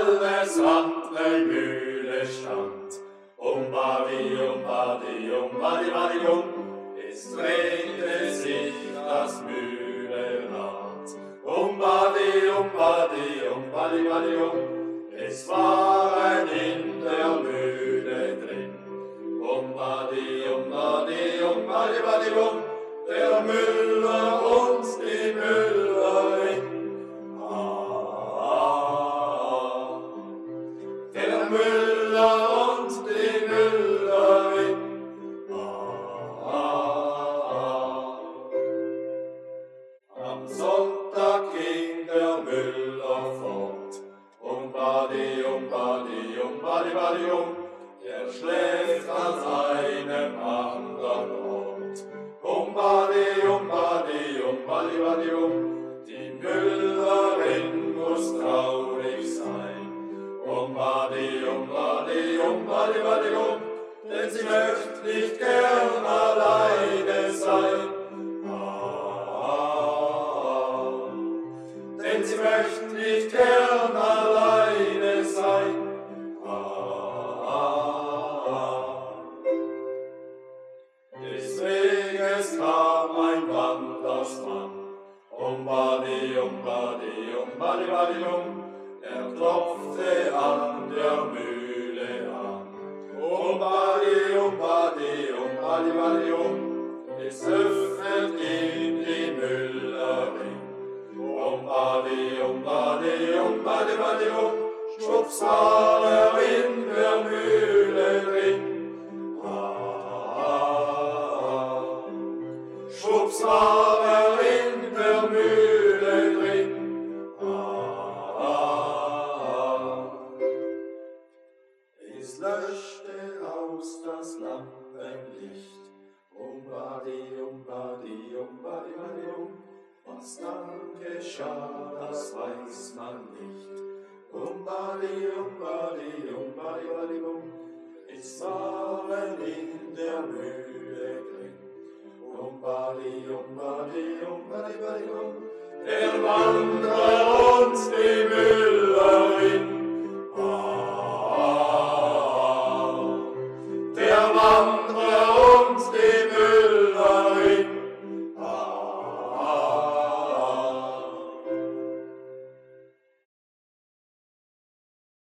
alles andere Mühle stand. Badi, Badi, Badi, es drehte sich das Mühlenrad. Badi, Badi, Badi, es waren in der Mühle drin. Badi, Badi, Badi, der Müller und die Müllerin. Der Müller und die Müllerin. Am Sonntag ging der Müller fort. Badi, Badi, Badi, er schläft an einem anderen Ort. Badi, Badi, Badi, die Müllerin muss traurig sein. Badi, Badi, Badi, denn sie möchte nicht gern alleine sein. Denn sie möchte nicht gern alleine sein. Des Weges kam ein Wandersmann. Badi, Badi, Badi, er klopfte an der Mühle an. Badi, Badi, Badi, es öffnet ihm die Müllerin. Badi, Badi, Badi, schwupps war er in der Mühle drin. Schwupps war er in der Mühle drin. Es löschte aus das Lampenlicht. Badi, Badi, Badi, Badi, was dann geschah, das weiß man nicht. Badi, Badi, Badi, Badi, es waren in der Mühle drin. Badi, Badi, Badi, Badi, der Wanderer und die